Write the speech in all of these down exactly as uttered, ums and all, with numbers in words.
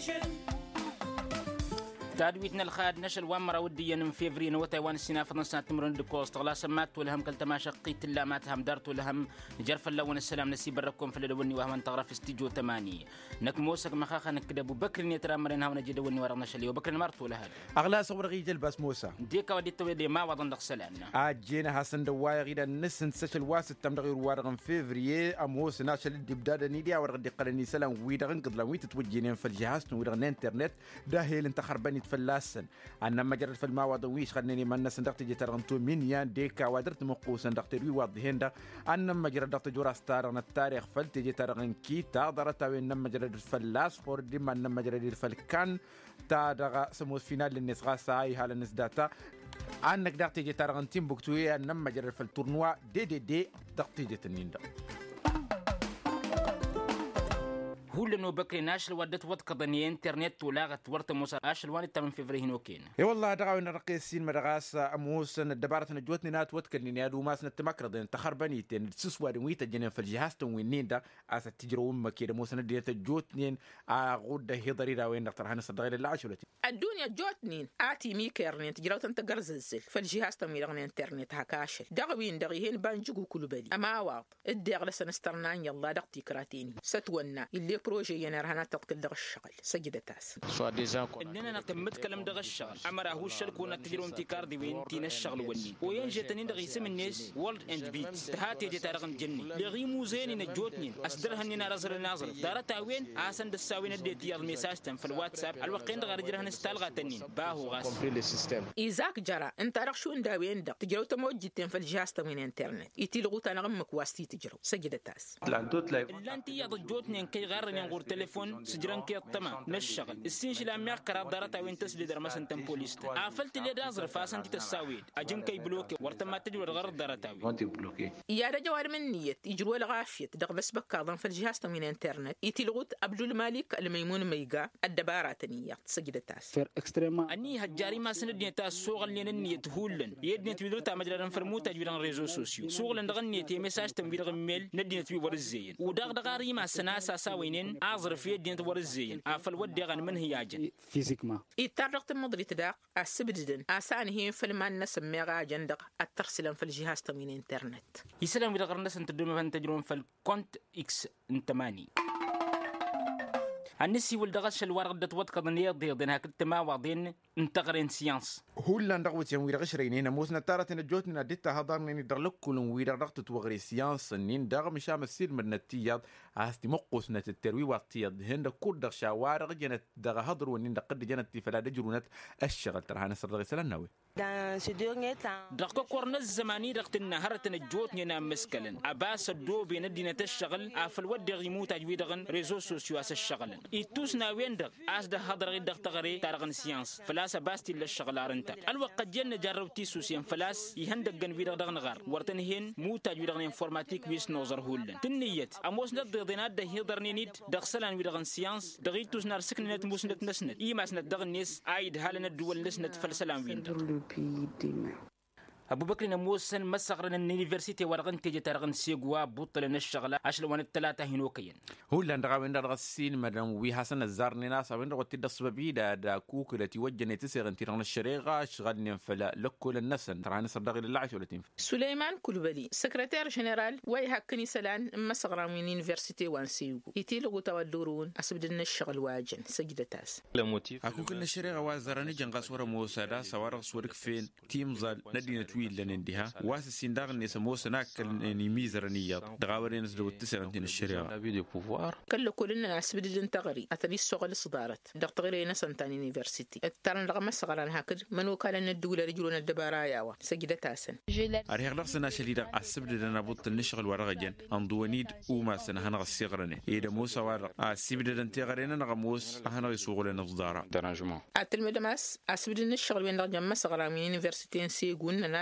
تادويتنا الخاد نشل وامرا وديا من فيفرين وتايوان السنة فضنسنا تمرن دكوست غلا سمات ولهم كالتما شقيت اللامات هم دارت ولهم جرف اللون السلام نسيب الركم في الدوني وهم انتغرى في استيجو تماني نك موسك مخاخا نكد ابو بكر نيترا مرين هاونا جي دوني ورا نشلي وبكر مرت ولا هذا اغلا صور غي جلباس موسى ديكا ودي تويدي ما وضن دخسلان اجينا حسن دواي غيدا نسن سشل واسط تم دغير وارغن فيفري اموس ناشل دي بدادا نيديا ورغدي قرني سلام ويدغن قد لوي تتوجينين في الجهاز ويدغن انترنت داهيل انت خرباني تفلاسن أنا ما جرت في الماء ويش خلني من الناس ندقت جترغنتو من يان ديكا ودرت مقوس ندقت روي واضحين ده أنا ما جرت دقت جورا ستارن التاريخ فلت جترغن كي تقدرت وين ما جرت فلاس فور دي ما ما جرت فالكان تادغ سموس فينال للناس غاساي هال الناس داتا أنك دقت جترغن تيم بوكتوية أنا ما جرت في التورنوا دي دي دي دقت جتنين ده هو لأنه بكري ناشل ودت وتقضني إنترنت ولاغت ورت موسى أشل وان التمن في فريهن وكين. إي والله دعونا رقيسين مدغاس أموس الدبارة نجوتني نات وتكلني هذا وما سنت مكردين تخربني تين تسوى دويت الجنين في الجهاز توينين ده أس تجرو أم كده موسى ندي تجوتنين أقول ده هضري دا وين دكتور هانس الضغير اللي عشرتي. الدنيا جوتنين آتي ميكرنين تجرو تنتقر زلزل في الجهاز توينين إنترنت هكاشل دعوين دغيهن بانجو كل بدي أما واط الدغلة سنسترنان يلا دقتي كراتيني ستونا اللي بروجي ينرهنا تقتل دغ الشغل سجد تاس إننا نتمت كلام دغ الشغل عمره هو الشركة ونتجرو امتكار دي وين تين الشغل وني وينجتنين دغ يسم الناس وورلد اند بيت تهاتي دي تارغن جني لغي موزين نجوتنين أصدرهن نرزر الناظر دارتا وين آسن دساوين الديتيار ميساجتن في الواتساب الوقين دغ رجرهن استالغا تنين باهو غاس إيزاك جرى انت رخشو انداوين دغ تجرو تموجتين في الجهاز تمين انترنت يتلغو تنغمك واستي تجرو سجد تاس لانتي يضجوتنين كي غارن ينغور تليفون سجران كي الطمع نشغل السينش لامير كراب دارتا وين تسلي در مثلا تم بوليست عفلت لي دازر فاسن تساويد اجم كي بلوكي ورتما تجي ورغر دارتا وين بلوكي يا رجوار من نيه يجروا الغافيه دغ بس بكاضن في الجهاز تمين انترنت يتلغوت عبد الملك الميمون ميغا الدباره نيه سجد تاس فير اكستريما اني هجاري ما سندني تاس سوغل لين النيه هولن يدني تبيدو تا مجرن فرموتا جبران ريزو سوسيو سوغل دغني تي ميساج تم بيدغ ميل ندني تبي ورزين ودغ دغاري ما سناسا ساوينين أعذر في يدين تورزين عفل ودي غن من هياجن فيزيك ما يتطرقت المضري تداق السبددن أسان هي فيلمان نسمي غاجندق الترسلن في الجهاز تمين انترنت يسلم بيدغ الناس انت دوما فانتجرون في الكونت اكس انتماني النسي والدغش الورقة وتقضني ضيضين هكذا ما واضين انتقرين سيانس هو اللي ندغوت يوم ويرغ شرينين موسنا تارة نجوتنا ديتا هضرني ندرلك كلهم ويرغ تتوغري سيانس نين دغ مشام السير من التياد هاستي مقوسنا التروي والتياد هند كل دغ شوارغ جنت دغ هضر ونين دقد جنت فلا دجرونت الشغل ترى هنسر دغ سلناوي دقة قرن الزماني دقت النهار تنجوت نينا مسكلن عباس الدوبي ندينا الشغل عفل ودي غيموت أجويدغن ريزو سوسيو أس الشغل يتوس ناوين دغ أس ده هضر غير دغ تغري تارغن سيانس فلاس باستي للشغل أرنتا الوقت جن جربتي سوسيان فلاس يهندق جن ويدغ دغ نغار ورتنهين موت أجويدغن انفورماتيك ويس نوزر هولن تنيت أموس ند ضيضينات ده هيدر نينيد دغ سلان ويدغن سيانس دغي توس نار سكنت موسنت نسنت إيماس ند دغ الناس عايد هالنا الدول نسنت فلسلان ويندر أبو بكر نموسن مسغرن اليونيفرسيتي ورغن تيجي ترغن سيغوا بطل الشغلة عشان وان الثلاثة هنوكين هو اللي ندغا وين درغ السين مدام وي حسن الزارني ناس وين درغ تدص ببيدا دا كوك التي وجني تسيغن تيران الشريغة شغلني فلا لكل الناس ترى نصر دغ للعش ولا تنف سليمان كلبلي سكرتير جنرال واي هكني سلان مسغرن من يونيفرسيتي وان سيغو يتيلغو تودورون اسبدن الشغل واجن سجد تاس اكو كل الشريغة وازرني جنغا صورة موسى دا سوارغ صورك فين تيم زال ندينا ويل لنديها واس السنداغ اللي سموه سناك الميزرانيات دغاورين نزلوا التسعين الشريعة كل كلنا نسبد الانتغري أثري الشغل صدارت دغتغري نسنتان يونيفرسيتي الترن رغم الصغران هكذا من وكال أن الدولة رجلون الدبارايا سجدة تاسن أريح لغسنا شديدة السبد لنا بطل نشغل ورغجن أنضوانيد وما سنة هنغ الصغرنة إذا موسى ورغ السبد الانتغرين نغموس هنغ يسوغ لنا صدارة أتلمد ماس السبد نشغل وين رغجن ما صغران من يونيفرسيتي سيقون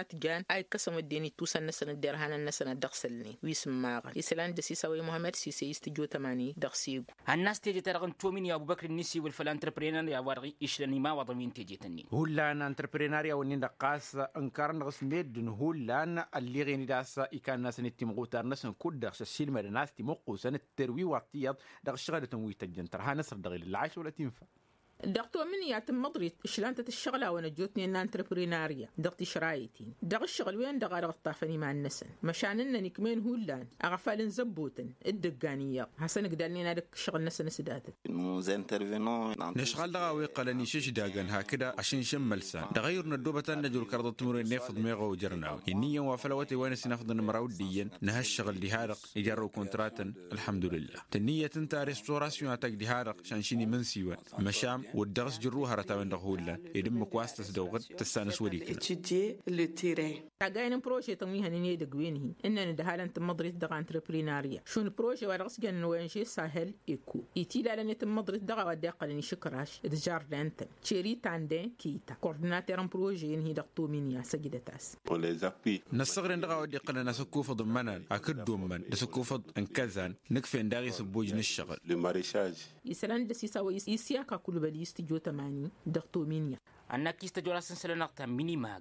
نات جان أي قسم الديني توصل نسنا الدرهان النسنا دخسلني ويسماغ يسلان دسي سوي محمد سيسي يستجو تماني دخسيق الناس تيجي ترغن تومين يا أبو بكر النسي والفلانتربرينر يا ورغي إيشلني ما وضمين تيجي تني هو لان انتربريناريا ونين دقاس انكارن غس ميد هو لان اللي غيني داس إكان ناس نتيمغوتار ناس نكود داخش السيلمة ناس تيمقو سنة تروي واتيض داخش شغلة تنوي تجنتر ها نصر دغيل العاش ولا تنفع دقتو مني ياتم مضريت شلانتة الشغلة وانا جوتني ان انتربريناريا دقتي شرايتين دق الشغل وين دق على غطافني مع النسن مشان انني كمين هولان اغفال زبوتن الدقانية حسن قدالني نادك شغل نسن سداتت نشغل دغاوي قلني شش داقن هكذا عشان شم لسان دغيرنا الدوبة نجول كرضة تمر نفض ميغو وجرناوي النية وفلوتي وين سنفض نمراود ديا نهش شغل دي هارق يجروا كونتراتا الحمد لله تنية تنتا ريستوراسيون اتاك دي هارق شانشيني من سيوان مشام والدرس جروها رتاوين دغولا يدم كواستس دوغت تسانس وديكنا étudier le terrain. تاقاين بروجي تميها نيني دقوينهي إننا دهالا تمضريت دغا انتربريناريا شون بروجي ورغس جان وينشي ساهل إيكو إيتيلا لني تمضريت دغا وداقا لني شكراش دجار لانتن تشيري تاندين كيتا كورديناتيران بروجي إنهي دغتو مينيا سجدتاس نصغرين دغا وداقا لنا سكوفض منان أكد دومن دسكوفض انكزان نكفين داغي سبوج نشغل يسلان دسي ساوي يسياكا كل بلي يستجو تماني دغتو مينيا أنك يستجو راسن سلنقتا ميني ماغ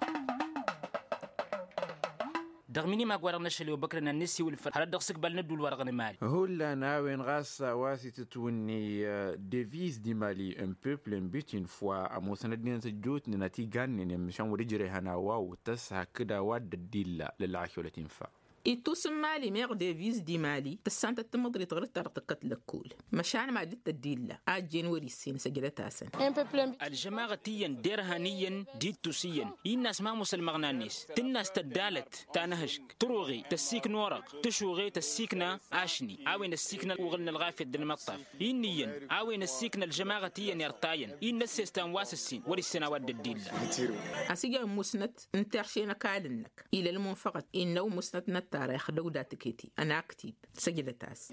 دغميني ما قوارنا شلي وبكرنا النسي والفر هل دغسك بالندو الورغن مالي هو لا ناوين غاسا واسي تتوني ديفيز دي مالي ان بيبل ان بيت ان فوا امو سندين سجوت نناتي غاني مشان ورجري هنا واو تسها كدا واد الديلا للعشولة تنفع إتوس مالي ميغ ديفيز دي مالي تسانتا تمضري تغري ترتقت لكول مشان ما ديت الديلا آج جنوري السين سجلتها سن الجماعة تيا ديرهانيا ديتوسيا الناس ما مسلمغنا الناس تناس تدالت تانهشك تروغي تسيك نورق تشوغي تسيكنا عاشني عاوين السيكنا وغلنا الغافية دل المطاف إنيا عاوين السيكنا الجماعة تيا يرتاين إن السيستان واس السين وري السنوات الديلا أسيجا مسنت انترشينا كالنك إلى المنفقت إنه مسنت نت تاريخ دولة تكيتي أنا أكتب سجلتاس.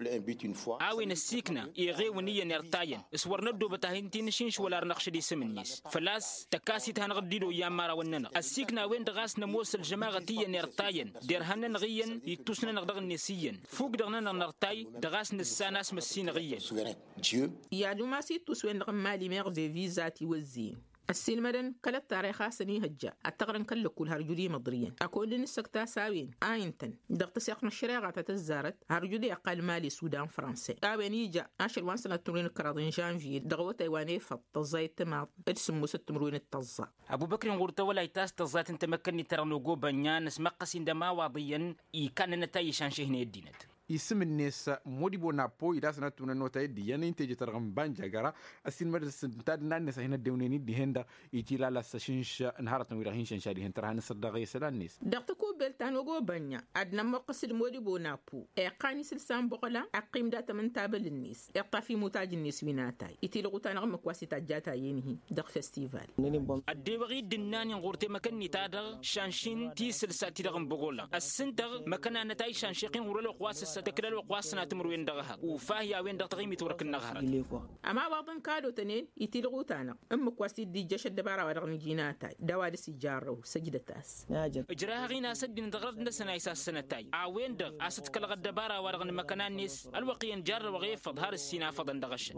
عاوين السيكنا يغي ونيا نرتاين اسورنا الدو بتاهنتي نشينش ولا رنقش دي سمنيس فلاس تكاسي تهنغديدو يامارا وننا السيكنا وين دغاس نموس الجماعة تيا نرتاين ديرهنا نغيا يتوسنا نغدغ النسيا فوق دغنا نرتاي دغاس نساناس مسين غيا يا دوماسي توسوين غمالي ميغ دي فيزاتي والزين السلمدن كلا التاريخ سني هجا التقرن كل كل هرجودي مضريا أقول لنسكتا ساوين آينتن دقت سيقنا الشريعة تتزارت هرجودي أقل مالي سودان فرنسي آوين يجا عشر وان سنة تمرين كرادين جانفيل دغوة تايواني فالتزاي تماط ادسمو ستمرين التزا أبو بكر غورتا ولا يتاس تزات انت مكني ترنوغو بنيان اسمقسين دما واضيا يكان نتاي شانشهن يدينت اسم الناس مودي بونابو إذا سنة نوتا يدي يعني أنت جترغم بانجا جرا السين مرس تاد الناس هنا دونيني دي هندا يتيلا لا سشنش نهارت نويرهين شنشاري هنترها نصر دغي سلانيس دقتكو بلتان وجو بنيا عدنا مقصد مودي بونابو إقاني سلسان بقلا أقيم داتا من تابل الناس إقطع في متاج الناس ويناتاي يتيلغو تانغم كواسي تاجاتا ينهي دق فستيفال الدبغي دناني غورتي مكني تادر شانشين تي سلساتي دغم بقولا السنتر مكنا نتاي شانشيقين ورلو قواس تكلل وقواسنا تمر وين دغها وفاهيا وين دغ تغيمي تورك النغهر اما بعضن كادو تنين يتلغو تانا ام كواسي دي جش الدبارا ودغن جيناتا دواد سيجارو سجدتاس اجراها غينا سد ندغرد نسنا اساس سنتاي عوين دغ اسد كل الدبارا ودغن مكان نيس الوقين جار وغيف ظهر السينا فضن دغش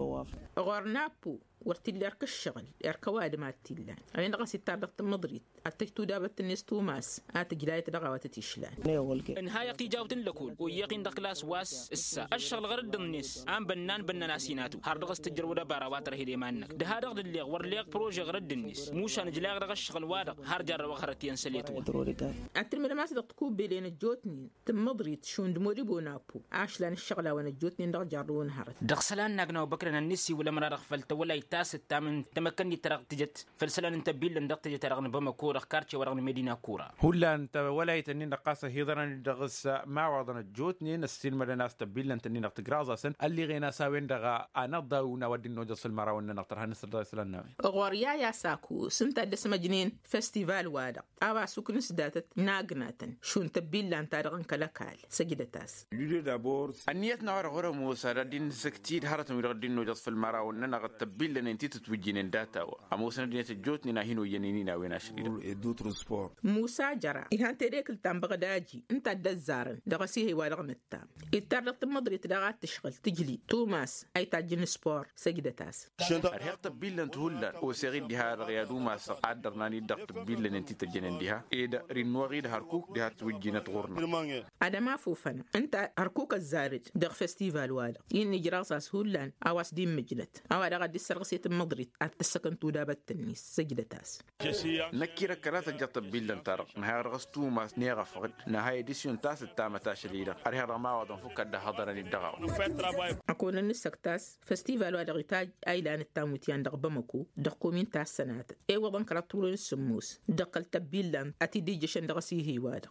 غورنابو ورتي لارك الشغل اركواد ما تيلان عين دغ ستار دغ مضريت اتكتو دابت الناس توماس ات جلايت دغوات تيشلان نهايه تجاوتن لكول ويقين دغلاس واس السا الشغل غرد الناس ام بنان بنناسيناتو هاردغ استجر ودا باراوات رهيدي مانك ده هادغ دليغ ورليغ بروجي غرد الناس موشان جلاغ دغ الشغل وادغ هارجر وخرتين سليتو اترم لما تدقكو بين الجوتني تمضريت شون دمودي بونابو عاشلان الشغله وانا الجوتني دغ جارون هرت دغسلان نغنو بكرنا النسي ولا مرا فلت ولا تاس التامن تمكنني ترغ تجت فلسلان انت بيل ندق تجت رغن بما كوره كارتشي ورغن مدينه كوره هلا انت ولا يتنين قاسه هيدرن دغس ما وضن الجوتني نستلم لنا استبيل انت ني نقط غرازسن اللي غينا ساوين دغا انضا ونودي نوجس المرا ون نقطر هنسر سلنا غوريا يا ساكو سنت دس مجنين فيستيفال وادا ابا سكن سداتت ناغناتن شون تبيل انت رغن كلكال سجدتاس النيت نور غره موسى ردين سكتيد هرت من ردين نوجس في المرا ون نقط تبيل بيلا ننتي تتوجين داتا أموسنا دنيا تجوتني ناهينو ينينينا وين أشريدا موسى جرى إيهان تريك التام بغداجي انت الدزارن دغسيه ورغم التام التارلق مدري تدغات تشغل تجلي توماس أي تاجن سبور سجدتاس أرهقت بيلا تهلا وسيغي ديها رغيادو ما سقادر ناني دقت بيلا ننتي تجنن ديها إيدا رينوغي ده هركوك ديها توجين تغورنا هذا ما فوفنا انت هركوك الزارج دغ فستيفال والا يني جراساس هولان أواس ديم مجلت أو دغ دي سرغسية مدري أتسكن تودابة التنيس سجدتاس نكيرا كرات جت بيلا تارق نهاية رغستو ما نيغا فقد نهاية ديسيون تاس التامة تاشليلا أريها رما وضن فكا ده حضرني الدغاو أكون النسك تاس فستيفال والا غتاج أيلان التاموتيان دغ بمكو دغ كومين تاس سنات اي وضن كراتولون السموس دقل تبيلا أتي دي جشن دغسيه والا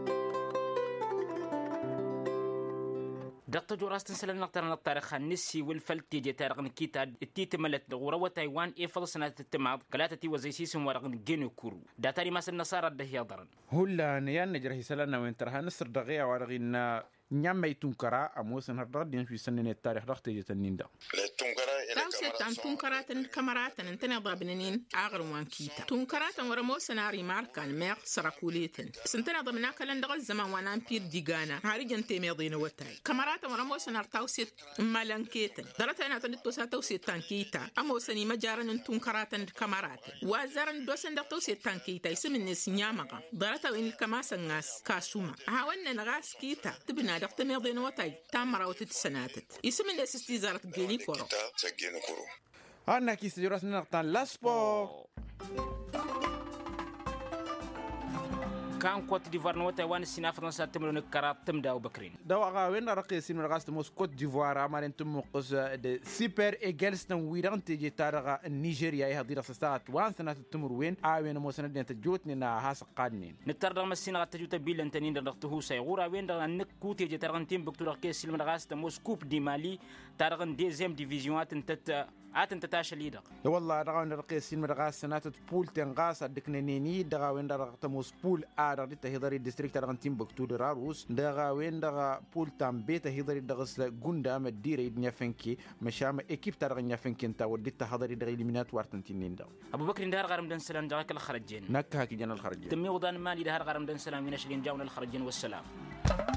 دقت جوراستن سلام نقطر التاريخ النسي والفلتي جي تاريخ نكيتا التيت ملت غورة تايوان إفضل سنة التماض كلاتتي وزيسيسم ورغن جينو كورو داتاري ماس النصارى الدهيا ضرن هلا نيان نجري سلامنا وين ترها نصر دغيا ورغن نعم يتونكرا أموسن هرداد دين في سنة التاريخ رخت جت النيندا تام تونكرات الكاميرات انتنا ضابنين اغر وان كيتا تونكرات ورمو سناري ماركان مير سراكوليتن سنتنا ضمنا كلن دغ الزمان وانا امبير ديغانا هارجن تيميضين وتاي كاميرات ورمو سنار توسيت مالانكيتن درت انا تنتو سا توسيت تانكيتا امو سني مجارن تونكرات الكاميرات وازارن دوسن دغ توسيت تانكيتا يسمن نسنيامغا درت وين الكماسن ناس كاسوما هاون نغاس كيتا تبنا دغ تيميضين وتاي تامرا وتتسناتت يسمن الاستيزارت جيني كورو أنا كيس جراسنا نقطان لاسبو كان كوت ديفوار نو تايوان سينا فرنسا تمرون كرات تمداو بكرين دو وين رقي سين رغاست موس كوت ديفوار امارن تم قص د سوبر ايجلستن ويران تيجي تارغا نيجيريا هي هدير ساعات وان سنه تمر وين اوين مو سنه تجوتني نا هاس قادنين نتردغ مسينا تجوت بيلن تنين دغتو سيغورا وين دغ نكو تيجي تارغن تيم بكتور كيس سلم رغاست موس كوب دي مالي تارغن ديزيام ديفيزيونات انت آتن تتاشى ليدق والله دغاون رقيس سين مرغاس سنات بول تنغاس دكنيني دغاون دغتموس بول ار دي تهدري ديستريكت رغنتيم بكتو راروس دغاون دغ بول تامبيت هدري دغس غوندا مديري نيافنكي مشام ايكيب ترغ نيافنكي انت ودي تهدري دغ اليمينات وارتنتينين دا ابو بكر دهر غرم دن سلام دغك الخرجين نكا كي جن الخرجين تمي وضان مالي دهر غرم دن سلام ينشلين جاون الخرجين والسلام